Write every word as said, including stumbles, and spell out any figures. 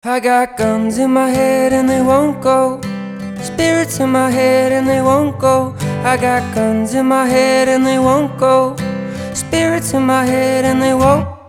I got guns in my head and they won't go. Spirits in my head and they won't go. I got guns in my head and they won't go. Spirits in my head and they won't